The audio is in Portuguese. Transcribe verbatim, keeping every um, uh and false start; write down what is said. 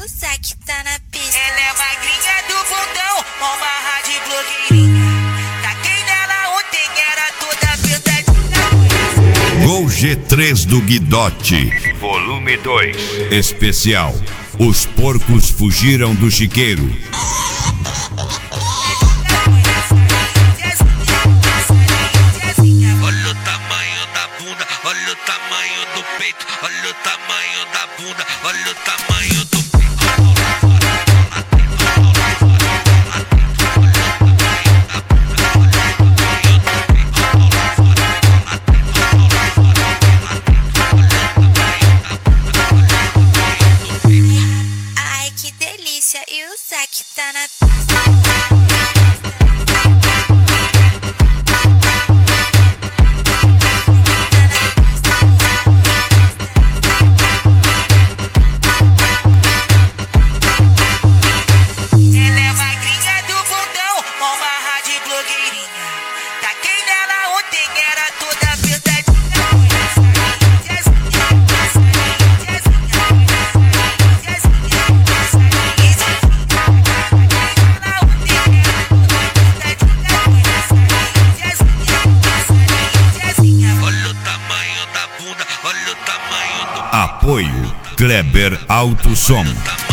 o Zack tá na pista. Ela é magrinha do bundão, uma barra de blogueirinha. Taquei nela ontem, era toda pintadinha. Gol G três do Guidotti, volume dois. Especial: os porcos fugiram do chiqueiro. Olha o tamanho da bunda, olha o tamanho do peito, olha o tamanho da bunda, olha o tamanho do peito. Ai, que delícia, e o Zack tá na pista. Taquei nela ontem, era toda pintadinha. Olha o tamanho da bunda, olha o tamanho do Apoio Kleber Alto Som.